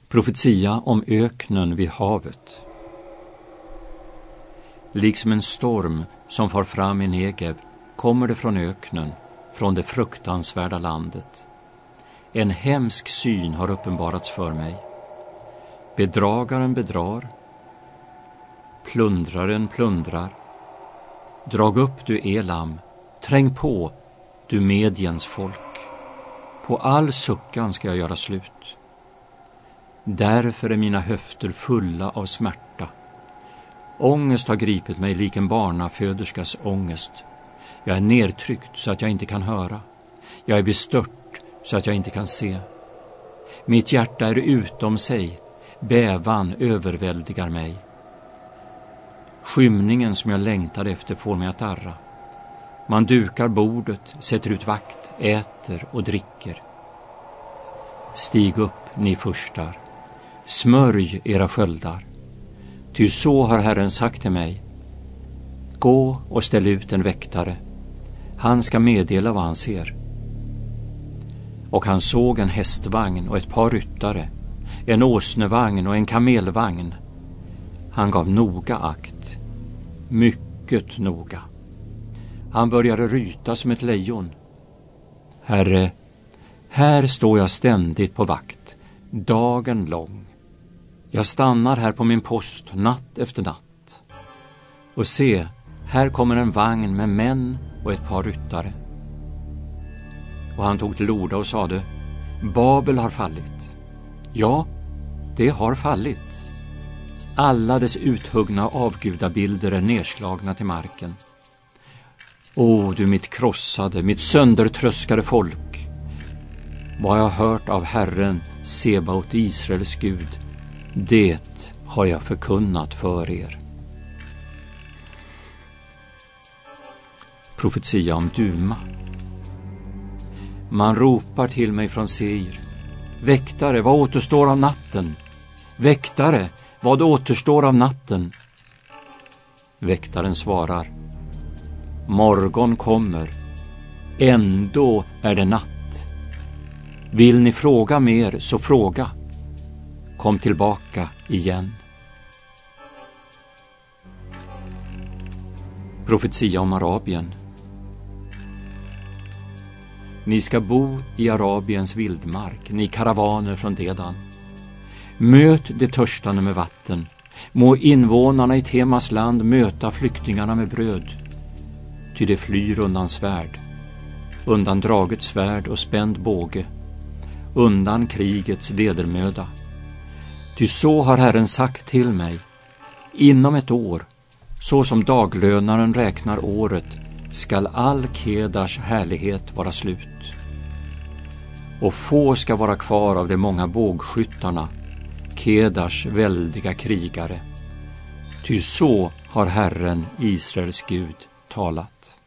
Profetia om öknen vid havet. Liksom en storm som far fram i Negev kommer det från öknen, från det fruktansvärda landet. En hemsk syn har uppenbarats för mig. Bedragaren bedrar, plundraren plundrar. Drag upp, du Elam, träng på, du Mediens folk. På all suckan ska jag göra slut. Därför är mina höfter fulla av smärta. Ångest har gripit mig lik en barnaföderskas ångest. Jag är nedtryckt så att jag inte kan höra. Jag är bestört så att jag inte kan se. Mitt hjärta är utom sig. Bävan överväldigar mig. Skymningen som jag längtade efter får mig att darra. Man dukar bordet, sätter ut vakt, äter och dricker. Stig upp, ni furstar. Smörj era sköldar. Ty så har Herren sagt till mig. Gå och ställ ut en väktare. Han ska meddela vad han ser. Och han såg en hästvagn och ett par ryttare, en åsnevagn och en kamelvagn. Han gav noga akt, mycket noga. Han började ryta som ett lejon. Herre, här står jag ständigt på vakt, dagen lång. Jag stannar här på min post natt efter natt. Och se, här kommer en vagn med män och ett par ryttare. Och han tog till orda och sade, Babel har fallit. Ja, det har fallit. Alla dess uthuggna avgudabilder är nedslagna till marken. O, du mitt krossade, mitt söndertröskade folk. Vad jag hört av Herren, Sebaot, Israels Gud, det har jag förkunnat för er. Profetia om Duma. Man ropar till mig från Seir. Väktare, vad återstår av natten? Väktare, vad återstår av natten? Väktaren svarar. Morgon kommer. Ändå är det natt. Vill ni fråga mer så fråga. Kom tillbaka igen. Profetia om Arabien. Ni ska bo i Arabiens vildmark, ni karavaner från Dedan. Möt de törstande med vatten. Må invånarna i Temas land möta flyktingarna med bröd. Ty de flyr undan svärd, undan dragets svärd och spänd båge, undan krigets vedermöda. Ty så har Herren sagt till mig, inom ett år, så som daglönaren räknar året, skall all Kedars härlighet vara slut. Och få ska vara kvar av de många bågskyttarna, Kedars väldiga krigare. Ty så har Herren, Israels Gud, talat.